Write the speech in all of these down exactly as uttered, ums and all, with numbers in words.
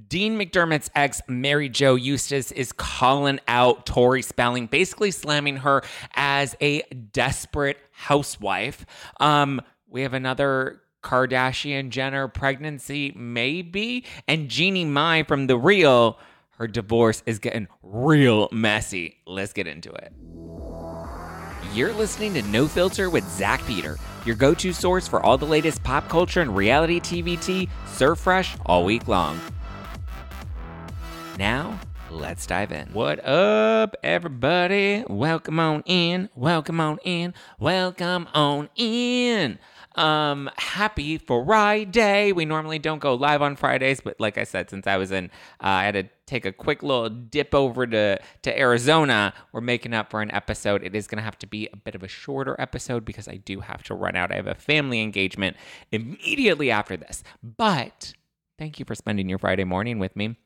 Dean McDermott's ex, Mary Jo Eustace, is calling out Tori Spelling, basically slamming her as a desperate housewife. Um, we have another Kardashian Jenner pregnancy, maybe. And Jeannie Mai from The Real, her divorce is getting real messy. Let's get into it. You're listening to No Filter with Zach Peter, your go-to source for all the latest pop culture and reality T V T, serve fresh all week long. Now, let's dive in. What up, everybody? Welcome on in, welcome on in, welcome on in. Um, happy Friday. We normally don't go live on Fridays, but like I said, since I was in, uh, I had to take a quick little dip over to, to Arizona. We're making up for an episode. It is going to have to be a bit of a shorter episode because I do have to run out. I have a family engagement immediately after this, but thank you for spending your Friday morning with me.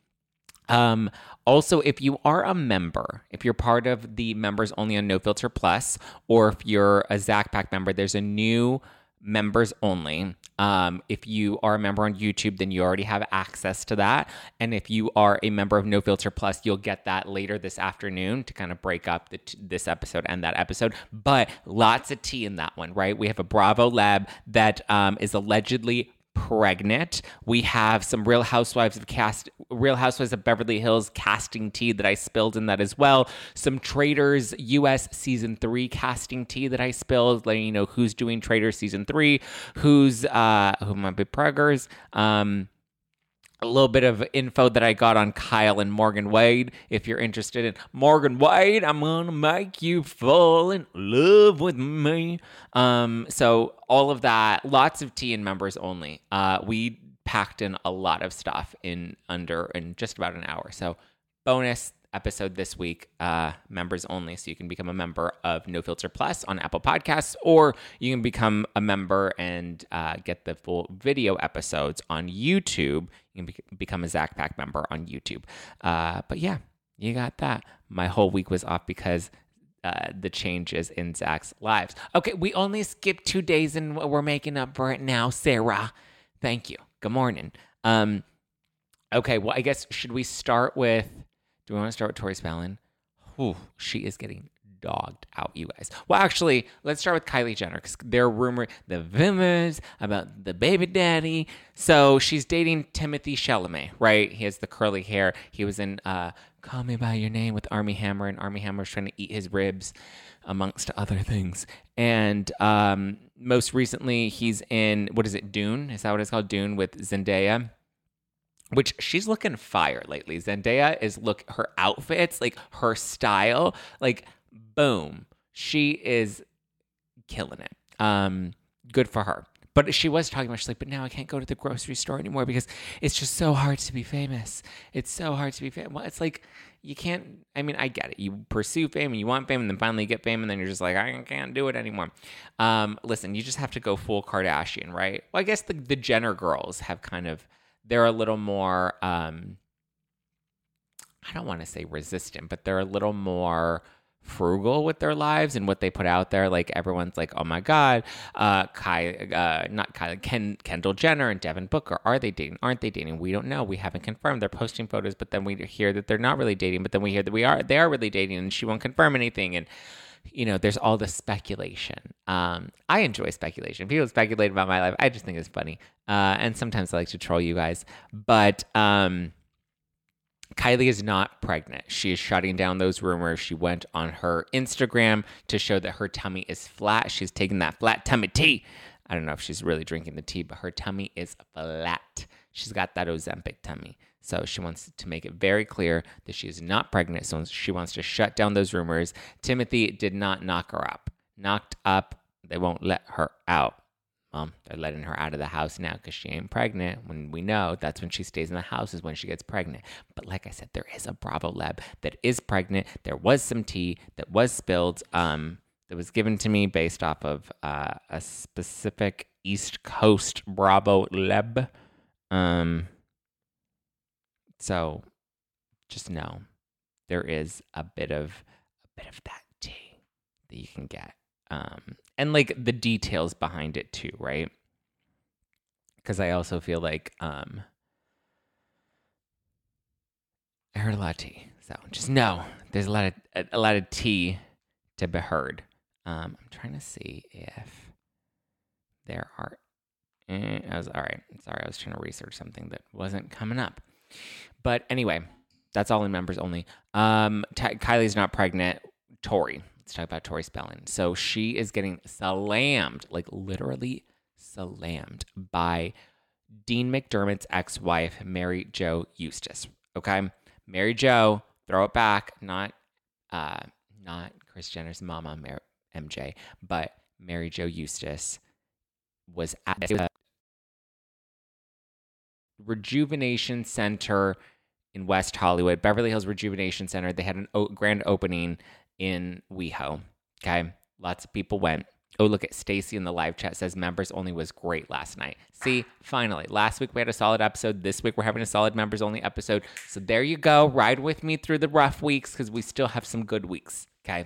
Um, also, if you are a member, if you're part of the members only on No Filter Plus, or if you're a Zach Pack member, there's a new members only. Um, if you are a member on YouTube, then you already have access to that. And if you are a member of No Filter Plus, you'll get that later this afternoon to kind of break up the t- this episode and that episode. But lots of tea in that one, right? We have a Bravo lab that um, is allegedly pregnant. We have some Real Housewives of cast, Real Housewives of Beverly Hills casting tea that I spilled in that as well. Some Traitors U S season three casting tea that I spilled, letting you know who's doing Traitors season three, who's uh, who might be preggers. Um, a little bit of info that I got on Kyle and Morgan Wade. If you're interested in Morgan Wade, I'm gonna make you fall in love with me. Um, so all of that, lots of tea and members only. Uh, we packed in a lot of stuff in under in just about an hour. So bonus episode this week, uh, members only. So you can become a member of No Filter Plus on Apple Podcasts, or you can become a member and uh, get the full video episodes on YouTube. You can be- become a Zach Pack member on YouTube. Uh, but yeah, you got that. My whole week was off because uh, the changes in Zach's lives. Okay, we only skipped two days and we're making up for it now, Sarah. Thank you. Good morning. Um, okay, well, I guess should we start with... Do we want to start with Tori Spelling? Whew, she is getting dogged out, you guys. Well, actually, let's start with Kylie Jenner, because there are rumors, the rumors about the baby daddy. So she's dating Timothy Chalamet, right? He has the curly hair. He was in uh, Call Me By Your Name with Armie Hammer, and Armie Hammer's trying to eat his ribs, amongst other things. And um, most recently, he's in, what is it, Dune? Is that what it's called? Dune with Zendaya. Which she's looking fire lately. Zendaya is look her outfits, like her style, like boom. She is killing it. Um, good for her. But she was talking about, she's like, but now I can't go to the grocery store anymore because it's just so hard to be famous. It's so hard to be famous. Well, it's like, you can't, I mean, I get it. You pursue fame and you want fame and then finally you get fame and then you're just like, I can't do it anymore. Um, listen, you just have to go full Kardashian, right? Well, I guess the, the Jenner girls have kind of, they're a little more, um, I don't want to say resistant, but they're a little more frugal with their lives and what they put out there. Like everyone's like, oh my God, uh, Kai, uh, not Kai, Ken, Kendall Jenner and Devin Booker, are they dating? Aren't they dating? We don't know. We haven't confirmed. They're posting photos, but then we hear that they're not really dating, but then we hear that we are, they are really dating and she won't confirm anything. And you know, there's all this speculation. Um, I enjoy speculation. People speculate about my life. I just think it's funny. Uh, and sometimes I like to troll you guys. But um, Kylie is not pregnant. She is shutting down those rumors. She went on her Instagram to show that her tummy is flat. She's taking that flat tummy tea. I don't know if she's really drinking the tea, but her tummy is flat. She's got that Ozempic tummy. So she wants to make it very clear that she is not pregnant. So she wants to shut down those rumors. Timothy did not knock her up. Knocked up, they won't let her out. Well, they're letting her out of the house now because she ain't pregnant. When we know that's when she stays in the house is when she gets pregnant. But like I said, there is a Bravo lab that is pregnant. There was some tea that was spilled um, that was given to me based off of uh, a specific East Coast Bravo lab. Um... So just know there is a bit of a bit of that tea that you can get. Um, and like the details behind it too, right? Because I also feel like um, I heard a lot of tea. So just know there's a lot of a, a lot of tea to be heard. Um, I'm trying to see if there are. Eh, I was all right. Sorry, I was trying to research something that wasn't coming up. But anyway, that's all in members only. Um, T- Kylie's not pregnant. Tori. Let's talk about Tori Spelling. So she is getting slammed, like literally slammed by Dean McDermott's ex-wife, Mary Jo Eustace. Okay, Mary Jo, throw it back. Not, uh, not Kris Jenner's mama, Mar- M J, but Mary Jo Eustace was at the Rejuvenation Center in West Hollywood, Beverly Hills Rejuvenation Center. They had a o- grand opening in WeHo. Okay, lots of people went. Oh, look at Stacy in the live chat says members only was great last night. See, finally, last week we had a solid episode. This week we're having a solid members only episode. So there you go. Ride with me through the rough weeks because we still have some good weeks. Okay.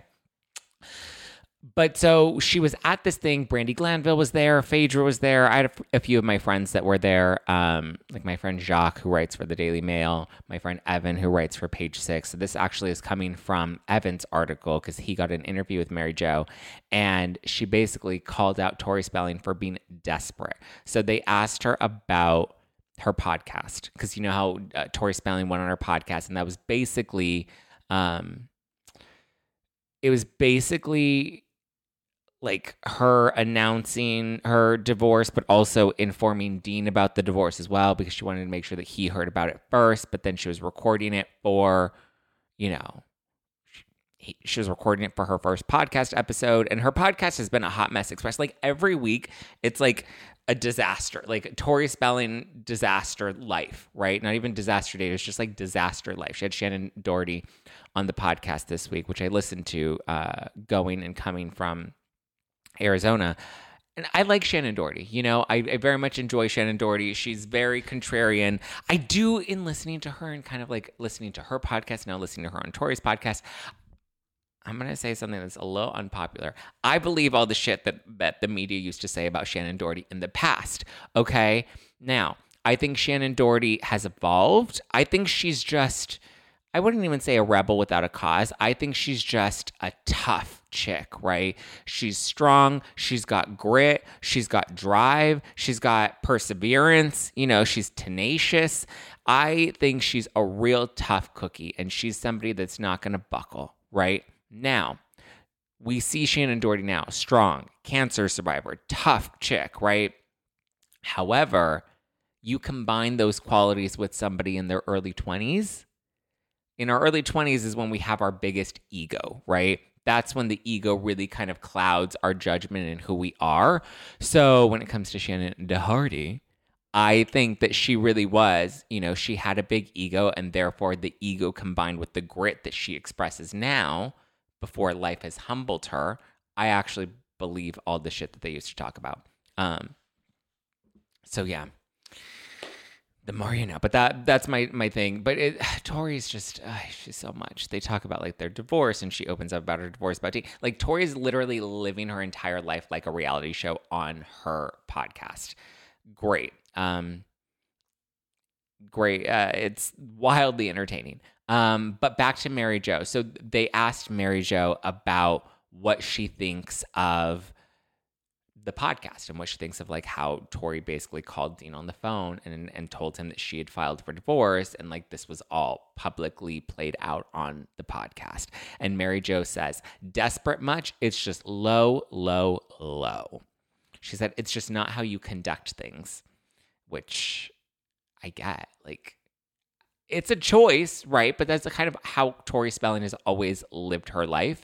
But so she was at this thing. Brandi Glanville was there. Phaedra was there. I had a, a few of my friends that were there, um, like my friend Jacques, who writes for the Daily Mail, my friend Evan, who writes for Page Six. So this actually is coming from Evan's article because he got an interview with Mary Jo, and she basically called out Tori Spelling for being desperate. So they asked her about her podcast because you know how uh, Tori Spelling went on her podcast, and that was basically, um, it was basically like her announcing her divorce, but also informing Dean about the divorce as well, because she wanted to make sure that he heard about it first, but then she was recording it for, you know, she, she was recording it for her first podcast episode, and her podcast has been a hot mess express. Like every week, it's like a disaster, like Tori Spelling disaster life, right? Not even disaster date. It's just like disaster life. She had Shannon Doherty on the podcast this week, which I listened to, uh, going and coming from Arizona. And I like Shannon Doherty. You know, I, I very much enjoy Shannon Doherty. She's very contrarian. I do in listening to her and kind of like listening to her podcast, now listening to her on Tori's podcast. I'm going to say something that's a little unpopular. I believe all the shit that, that the media used to say about Shannon Doherty in the past. Okay. Now, I think Shannon Doherty has evolved. I think she's just, I wouldn't even say a rebel without a cause. I think she's just a tough chick, right? She's strong. She's got grit. She's got drive. She's got perseverance. You know, she's tenacious. I think she's a real tough cookie, and she's somebody that's not going to buckle, right? Now, we see Shannon Doherty now, strong, cancer survivor, tough chick, right? However, you combine those qualities with somebody in their early twenties. In our early twenties is when we have our biggest ego, right? That's when the ego really kind of clouds our judgment and who we are. So when it comes to Shannon Doherty, I think that she really was, you know, she had a big ego, and therefore the ego combined with the grit that she expresses now before life has humbled her, I actually believe all the shit that they used to talk about. Um, so yeah. The more you know, but that that's my my thing. But it, Tori's just, uh, she's so much. They talk about like their divorce, and she opens up about her divorce. About tea. Like Tori's literally living her entire life like a reality show on her podcast. Great, um, great. Uh, it's wildly entertaining. Um, but back to Mary Jo. So they asked Mary Jo about what she thinks of the podcast and what she thinks of like how Tori basically called Dean on the phone and and told him that she had filed for divorce, and like this was all publicly played out on the podcast. And Mary Jo says, desperate much? It's just low, low, low. She said, it's just not how you conduct things, which I get. Like, it's a choice, right? But that's the kind of how Tori Spelling has always lived her life.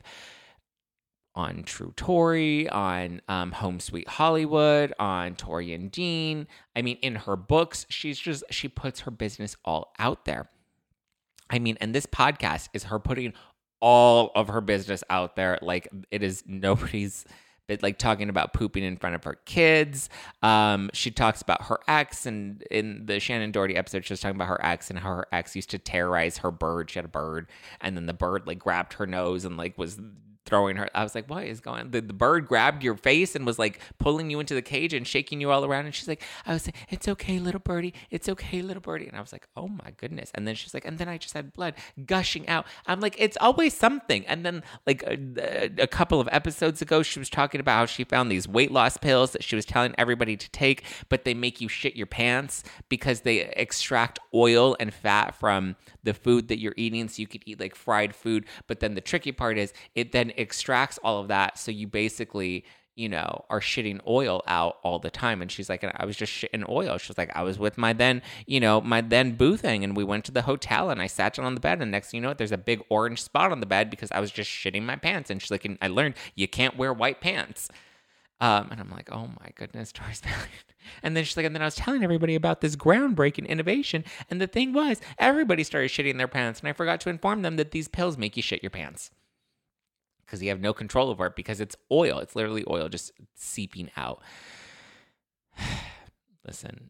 On True Tori, on um, Home Sweet Hollywood, on Tori and Dean. I mean, in her books, she's just, she puts her business all out there. I mean, and this podcast is her putting all of her business out there. Like, it is nobody's, but like talking about pooping in front of her kids. Um, she talks about her ex, and in the Shannon Doherty episode, she was talking about her ex and how her ex used to terrorize her bird. She had a bird, and then the bird like grabbed her nose and like was throwing her. I was like, what is going on? The, the bird grabbed your face and was like pulling you into the cage and shaking you all around. And she's like, I was like, it's okay, little birdie. It's okay, little birdie. And I was like, oh my goodness. And then she's like, and then I just had blood gushing out. I'm like, it's always something. And then like a, a couple of episodes ago, she was talking about how she found these weight loss pills that she was telling everybody to take, but they make you shit your pants because they extract oil and fat from the food that you're eating. So you could eat like fried food. But then the tricky part is it then extracts all of that, so you basically, you know, are shitting oil out all the time. And she's like, I was just shitting oil. She was like, I was with my then, you know, my then boo thing, and we went to the hotel, and I sat down on the bed, and next thing you know, there's a big orange spot on the bed because I was just shitting my pants. And she's like, and I learned you can't wear white pants. Um, and I'm like, oh my goodness, Tori Spelling. And then she's like, and then I was telling everybody about this groundbreaking innovation. And the thing was, everybody started shitting their pants, and I forgot to inform them that these pills make you shit your pants. Because you have no control over it because it's oil. It's literally oil just seeping out. Listen,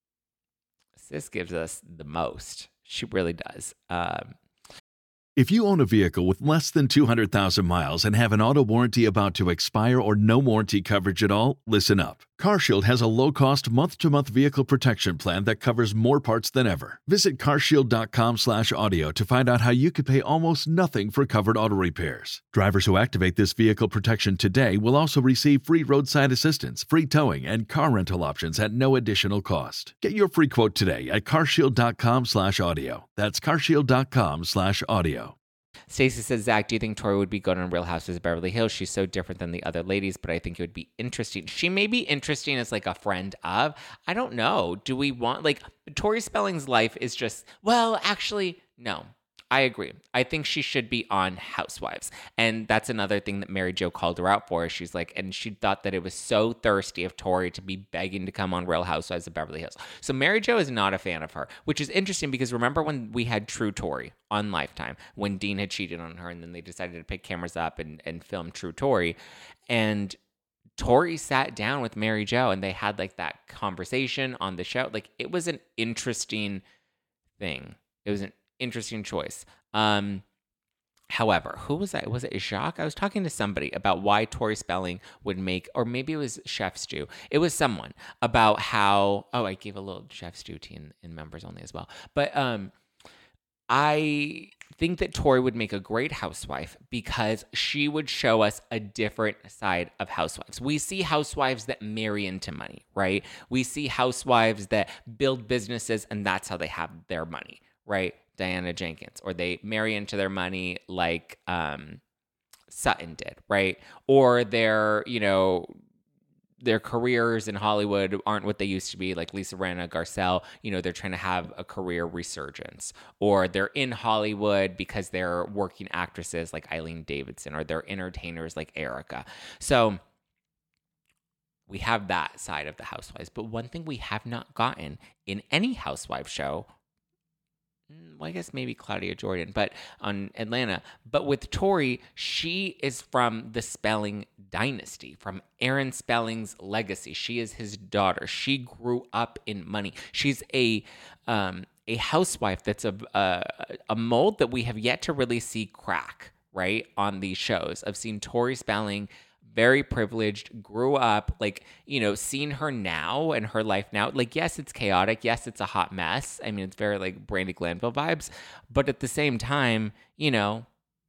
sis gives us the most. She really does. Um, If you own a vehicle with less than two hundred thousand miles and have an auto warranty about to expire or no warranty coverage at all, listen up. CarShield has a low-cost month-to-month vehicle protection plan that covers more parts than ever. Visit carshield.com slash audio to find out how you could pay almost nothing for covered auto repairs. Drivers who activate this vehicle protection today will also receive free roadside assistance, free towing, and car rental options at no additional cost. Get your free quote today at carshield.com slash audio. That's carshield.com slash audio. Stacey says, Zach, do you think Tori would be good on Real Housewives of Beverly Hills? She's so different than the other ladies, but I think it would be interesting. She may be interesting as like a friend of. I don't know. Do we want, like, Tori Spelling's life is just, well, actually, no. I agree. I think she should be on Housewives. And that's another thing that Mary Jo called her out for. She's like, and she thought that it was so thirsty of Tori to be begging to come on Real Housewives of Beverly Hills. So Mary Jo is not a fan of her, which is interesting because remember when we had True Tori on Lifetime, when Dean had cheated on her and then they decided to pick cameras up and, and film True Tori. And Tori sat down with Mary Jo and they had like that conversation on the show. Like it was an interesting thing. It was an interesting choice. Um, however, who was that? Was it Jacques? I was talking to somebody about why Tori Spelling would make, or maybe it was Chef Stew. It was someone about how, oh, I gave a little Chef Stew tea in, in members only as well. But um, I think that Tori would make a great housewife because she would show us a different side of housewives. We see housewives that marry into money, right? We see housewives that build businesses and that's how they have their money, right? Diana Jenkins, or they marry into their money like um, Sutton did, right? Or their, you know, their careers in Hollywood aren't what they used to be, like Lisa Rinna Garcelle, you know, they're trying to have a career resurgence. Or they're in Hollywood because they're working actresses like Eileen Davidson, or they're entertainers like Erica. So we have that side of the housewives. But one thing we have not gotten in any housewife show, well, I guess maybe Claudia Jordan, but on Atlanta. But with Tori, she is from the Spelling dynasty, from Aaron Spelling's legacy. She is his daughter. She grew up in money. She's a um, a housewife that's a, a a mold that we have yet to really see crack, right, on these shows. I've seen Tori Spelling, very privileged, grew up, like, you know, seeing her now and her life now, like, yes, it's chaotic. Yes, it's a hot mess. I mean, it's very like Brandi Glanville vibes. But at the same time, you know,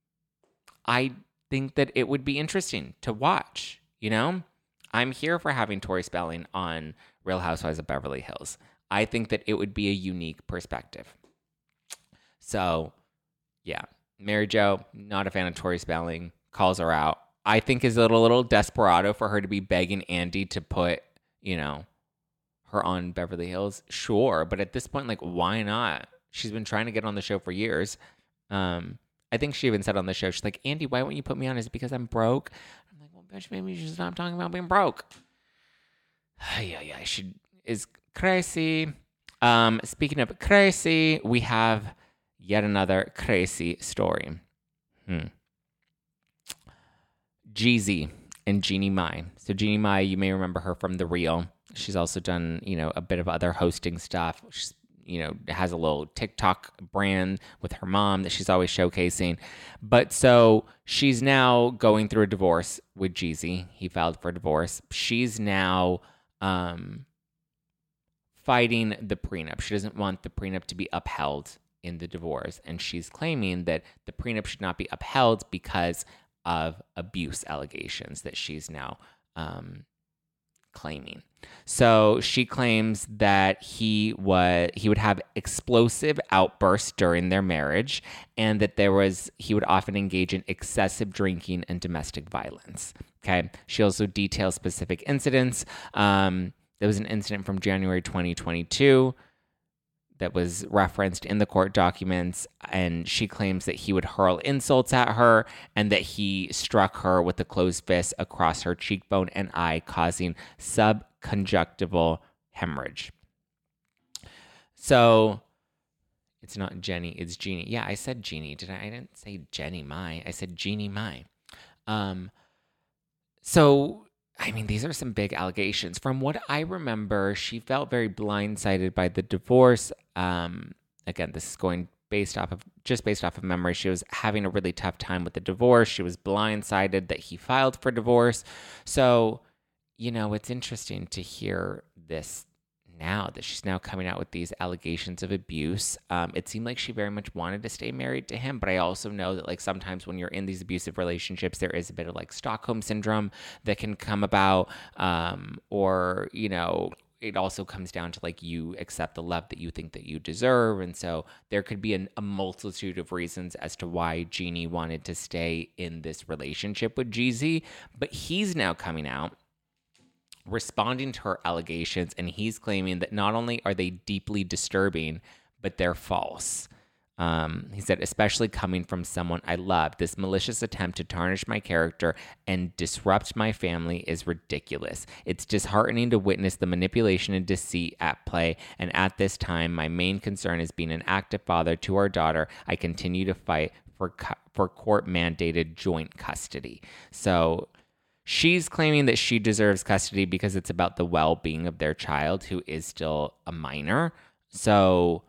I think that it would be interesting to watch, you know? I'm here for having Tori Spelling on Real Housewives of Beverly Hills. I think that it would be a unique perspective. So, yeah, Mary Jo, not a fan of Tori Spelling, calls her out. I think is a little, little desperado for her to be begging Andy to put, you know, her on Beverly Hills. Sure. But at this point, like, why not? She's been trying to get on the show for years. Um, I think she even said on the show, she's like, Andy, why won't you put me on? Is it because I'm broke? I'm like, well, bitch, maybe you should stop talking about being broke. Yeah, yeah, she is crazy. Um, speaking of crazy, we have yet another crazy story. Hmm. Jeezy and Jeannie Mai. So Jeannie Mai, you may remember her from The Real. She's also done, you know, a bit of other hosting stuff. She's you know, has a little TikTok brand with her mom that she's always showcasing. But so she's now going through a divorce with Jeezy. He filed for divorce. She's now um, fighting the prenup. She doesn't want the prenup to be upheld in the divorce. And she's claiming that the prenup should not be upheld because of abuse allegations that she's now um, claiming. So she claims that he was he would have explosive outbursts during their marriage, and that there was he would often engage in excessive drinking and domestic violence. Okay. She also details specific incidents. Um, there was an incident from January twenty twenty-two that was referenced in the court documents, and she claims that he would hurl insults at her and that he struck her with a closed fist across her cheekbone and eye, causing subconjunctival hemorrhage. So it's not Jenny, it's Jeannie. Yeah, I said Jeannie. Did I? I didn't say Jenny Mai. I said Jeannie Mai. Um, so... I mean, these are some big allegations. From what I remember, she felt very blindsided by the divorce. Um, again, this is going based off of just based off of memory. She was having a really tough time with the divorce. She was blindsided that he filed for divorce. So, you know, it's interesting to hear this now, that she's now coming out with these allegations of abuse. Um, it seemed like she very much wanted to stay married to him, but I also know that like sometimes when you're in these abusive relationships, there is a bit of like Stockholm syndrome that can come about, um, or, you know, it also comes down to like you accept the love that you think that you deserve. And so there could be an, a multitude of reasons as to why Jeannie wanted to stay in this relationship with Jeezy, but he's now coming out responding to her allegations, and he's claiming that not only are they deeply disturbing, but they're false. Um, he said, especially coming from someone I love, this malicious attempt to tarnish my character and disrupt my family is ridiculous. It's disheartening to witness the manipulation and deceit at play, and at this time, my main concern is being an active father to our daughter. I continue to fight for cu- for court-mandated joint custody. So she's claiming that she deserves custody because it's about the well-being of their child, who is still a minor. So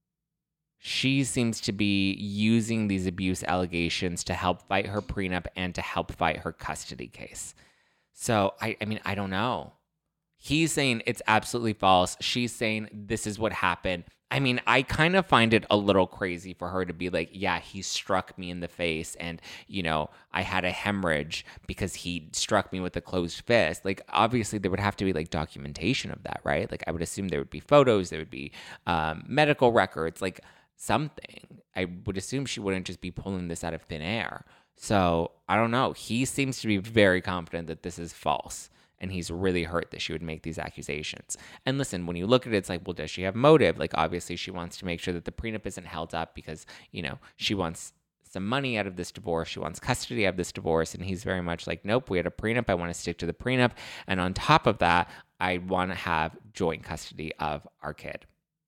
she seems to be using these abuse allegations to help fight her prenup and to help fight her custody case. So, I, I mean, I don't know. He's saying it's absolutely false. She's saying this is what happened. I mean, I kind of find it a little crazy for her to be like, yeah, he struck me in the face and, you know, I had a hemorrhage because he struck me with a closed fist. Like, obviously, there would have to be, like, documentation of that, right? Like, I would assume there would be photos, there would be um, medical records, like something. I would assume she wouldn't just be pulling this out of thin air. So, I don't know. He seems to be very confident that this is false. And he's really hurt that she would make these accusations. And listen, when you look at it, it's like, well, does she have motive? Like, obviously, she wants to make sure that the prenup isn't held up because, you know, she wants some money out of this divorce. She wants custody of this divorce. And he's very much like, nope, we had a prenup. I want to stick to the prenup. And on top of that, I want to have joint custody of our kid.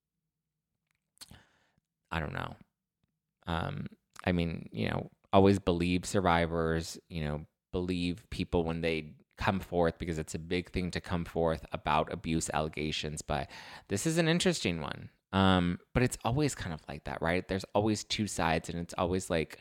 I don't know. Um, I mean, you know, always believe survivors, you know, believe people when they come forth, because it's a big thing to come forth about abuse allegations. But this is an interesting one. Um, but it's always kind of like that, right? There's always two sides, and it's always like,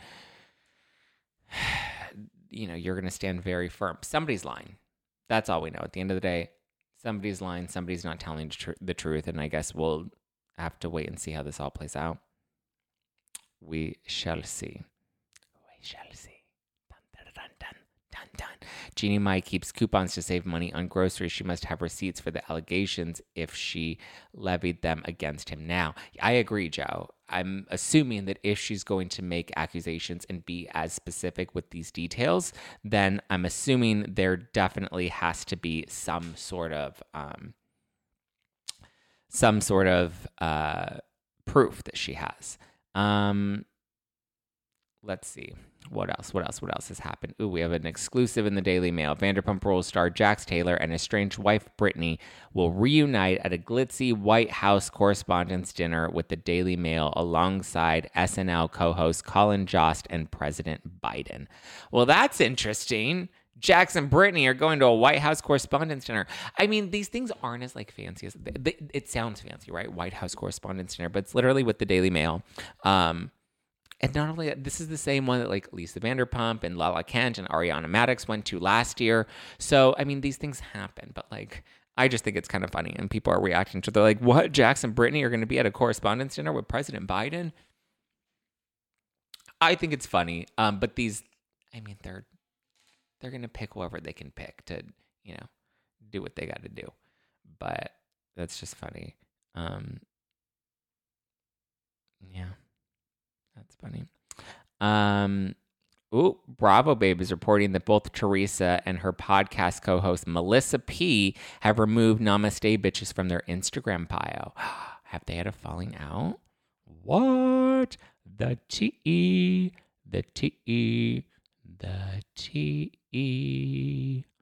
you know, you're going to stand very firm. Somebody's lying. That's all we know. At the end of the day, somebody's lying. Somebody's not telling tr- the truth. And I guess we'll have to wait and see how this all plays out. We shall see. We shall see. Dun, dun, dun, dun, dun. Jeannie Mai keeps coupons to save money on groceries. She must have receipts for the allegations if she levied them against him now. I agree, Joe. I'm assuming that if she's going to make accusations and be as specific with these details, then I'm assuming there definitely has to be some sort of um, some sort of uh, proof that she has. Um, let's see. What else? What else? What else has happened? Ooh, we have an exclusive in the Daily Mail. Vanderpump Rules star Jax Taylor and estranged wife Brittany will reunite at a glitzy White House Correspondents' Dinner with the Daily Mail alongside S N L co-host Colin Jost and President Biden. Well, that's interesting. Jax and Brittany are going to a White House Correspondents' Dinner. I mean, these things aren't as like fancy as they, they, it sounds fancy, right? White House Correspondents' Dinner, but it's literally with the Daily Mail. Um, and not only that, this is the same one that like Lisa Vanderpump and Lala Kent and Ariana Madix went to last year. So, I mean, these things happen, but like, I just think it's kind of funny, and people are reacting to. They're like, "What? Jax and Brittany are going to be at a Correspondents' Dinner with President Biden?" I think it's funny, um, but these, I mean, they're they're going to pick whoever they can pick to, you know, do what they got to do. But that's just funny. Um, yeah, that's funny. Um, ooh, Bravo Babe is reporting that both Teresa and her podcast co-host Melissa P have removed Namaste Bitches from their Instagram bio. Have they had a falling out? What? The T, the T, the T.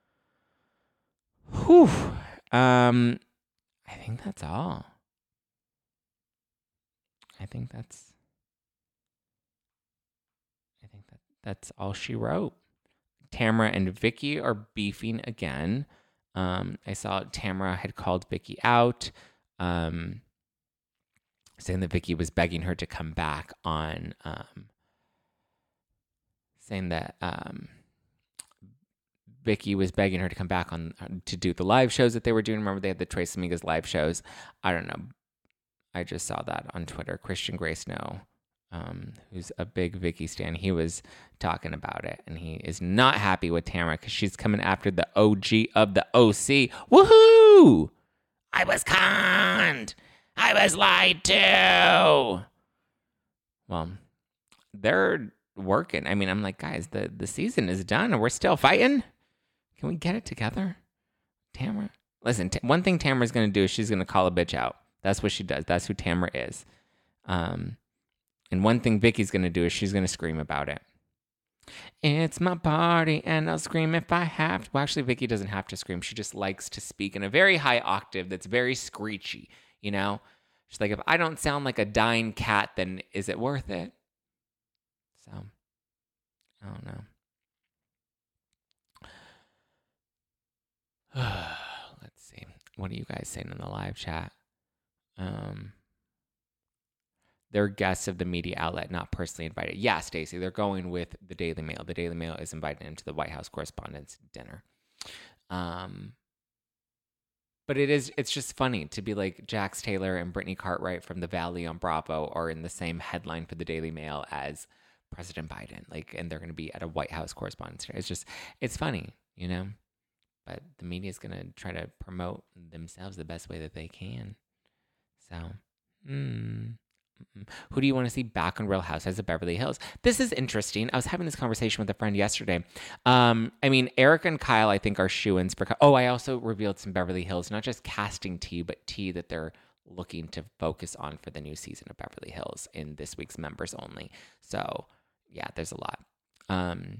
Whew. Um, I think that's all. I think that's. I think that that's all she wrote. Tamra and Vicky are beefing again. Um, I saw Tamra had called Vicky out, um, saying that Vicky was begging her to come back on, um, saying that um, Vicky was begging her to come back on to do the live shows that they were doing. Remember, they had the Trace Amigas live shows. I don't know. I just saw that on Twitter. Christian Grey Snow, um, who's a big Vicky stan, he was talking about it, and he is not happy with Tamra because she's coming after the O G of the O C. Woohoo! I was conned. I was lied to. Well, they're working. I mean, I'm like, guys, the, the season is done and we're still fighting. Can we get it together? Tamra. Listen, t- one thing Tamra's going to do is she's going to call a bitch out. That's what she does. That's who Tamra is. Um, and one thing Vicky's going to do is she's going to scream about it. It's my party and I'll scream if I have to. Well, actually, Vicky doesn't have to scream. She just likes to speak in a very high octave that's very screechy, you know? She's like, if I don't sound like a dying cat, then is it worth it? So, I don't know. Let's see. What are you guys saying in the live chat? Um, they're guests of the media outlet, not personally invited. Yeah, Stacey, they're going with the Daily Mail. The Daily Mail is invited into the White House Correspondents' Dinner. Um, but it is, it's just funny to be like Jax Taylor and Brittany Cartwright from the Valley on Bravo are in the same headline for the Daily Mail as President Biden. Like, and they're going to be at a White House Correspondents' Dinner. It's just, it's funny, you know? But the media is going to try to promote themselves the best way that they can. So, hmm. Who do you want to see back on Real Housewives of Beverly Hills? This is interesting. I was having this conversation with a friend yesterday. Um, I mean, Eric and Kyle, I think, are shoo-ins for. Oh, I also revealed some Beverly Hills, not just casting tea, but tea that they're looking to focus on for the new season of Beverly Hills in this week's members only. So, yeah, there's a lot. Um,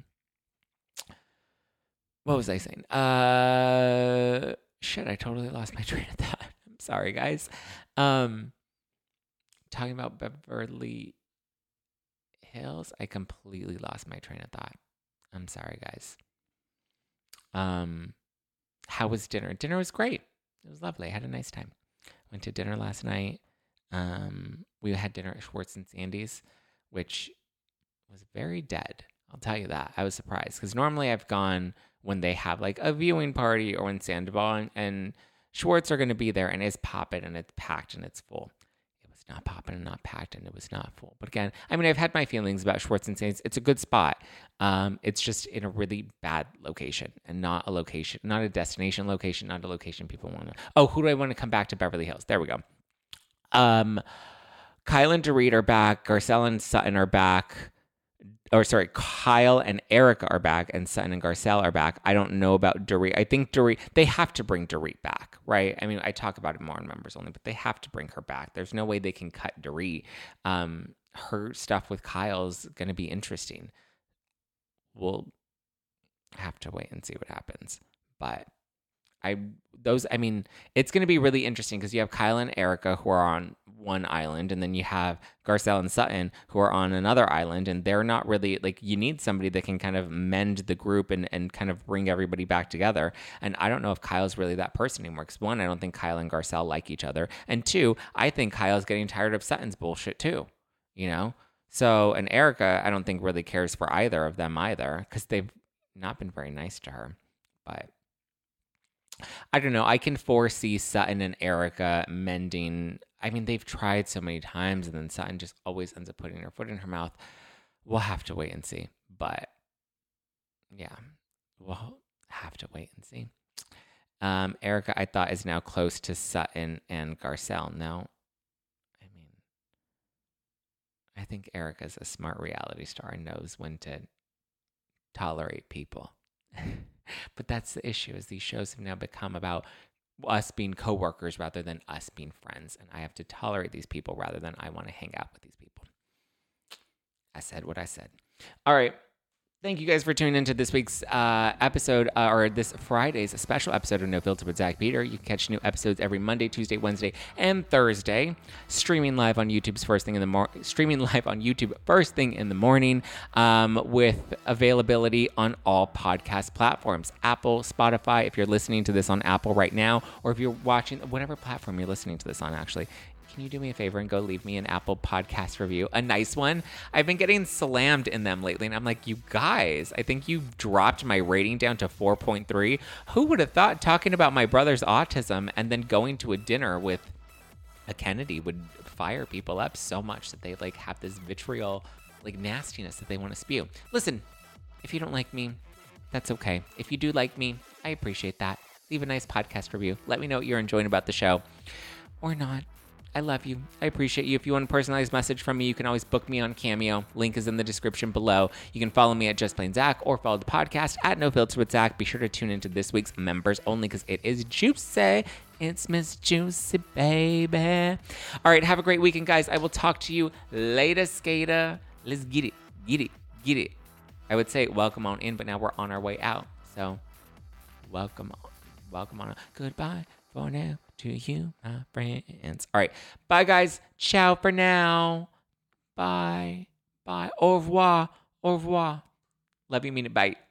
what was I saying? Uh, shit, I totally lost my train of thought. I'm sorry, guys. Um, talking about Beverly Hills, I completely lost my train of thought. I'm sorry, guys. Um, how was dinner? Dinner was great. It was lovely. I had a nice time. Went to dinner last night. Um, we had dinner at Schwartz and Sandy's, which was very dead. I'll tell you that. I was surprised because normally I've gone when they have like a viewing party or when Sandoval and, and Schwartz are going to be there and it's popping and it's packed and it's full. It was not popping and not packed and it was not full. But again, I mean, I've had my feelings about Schwartz and Sandy's. It's a good spot. Um, it's just in a really bad location and not a location, not a destination location, not a location people want to. Oh, who do I want to come back to Beverly Hills? There we go. Um, Kyle and Dorit are back. Garcelle and Sutton are back. Or sorry, Kyle and Erica are back, and Sutton and Garcelle are back. I don't know about Dorit. I think Dorit, they have to bring Dorit back, right? I mean, I talk about it more in members only, but they have to bring her back. There's no way they can cut Dorit. Um, her stuff with Kyle's going to be interesting. We'll have to wait and see what happens. But I those I mean, it's going to be really interesting because you have Kyle and Erica who are on one island, and then you have Garcelle and Sutton who are on another island, and they're not really like, you need somebody that can kind of mend the group and, and kind of bring everybody back together. And I don't know if Kyle's really that person anymore. Because one, I don't think Kyle and Garcelle like each other, and two, I think Kyle's getting tired of Sutton's bullshit too. You know, so and Erica, I don't think really cares for either of them either because they've not been very nice to her, but. I don't know. I can foresee Sutton and Erica mending. I mean, they've tried so many times, and then Sutton just always ends up putting her foot in her mouth. We'll have to wait and see. But yeah, we'll have to wait and see. Um, Erica, I thought, is now close to Sutton and Garcelle. No, I mean, I think Erica's a smart reality star and knows when to tolerate people. But that's the issue, is these shows have now become about us being coworkers rather than us being friends. And I have to tolerate these people rather than I want to hang out with these people. I said what I said. All right. Thank you guys for tuning into this week's uh, episode, uh, or this Friday's special episode of No Filter with Zach Peter. You can catch new episodes every Monday, Tuesday, Wednesday, and Thursday. Streaming live on YouTube's first thing in the morning. Streaming live on YouTube first thing in the morning, um, with availability on all podcast platforms: Apple, Spotify. If you're listening to this on Apple right now, or if you're watching whatever platform you're listening to this on, actually. Can you do me a favor and go leave me an Apple Podcast review? A nice one. I've been getting slammed in them lately, and I'm like, you guys, I think you dropped my rating down to four point three. Who would have thought talking about my brother's autism and then going to a dinner with a Kennedy would fire people up so much that they like have this vitriol, like nastiness that they want to spew? Listen, if you don't like me, that's okay. If you do like me, I appreciate that. Leave a nice podcast review. Let me know what you're enjoying about the show or not. I love you. I appreciate you. If you want a personalized message from me, you can always book me on Cameo. Link is in the description below. You can follow me at Just Plain Zach or follow the podcast at No Filter with Zach. Be sure to tune into this week's members only because it is juicy. It's Miss Juicy, baby. All right. Have a great weekend, guys. I will talk to you later, skater. Let's get it. Get it. Get it. I would say welcome on in, but now we're on our way out. So welcome on. Welcome on. Goodbye for now. To you, my friends. All right. Bye, guys. Ciao for now. Bye. Bye. Au revoir. Au revoir. Love you, mean it. Bye.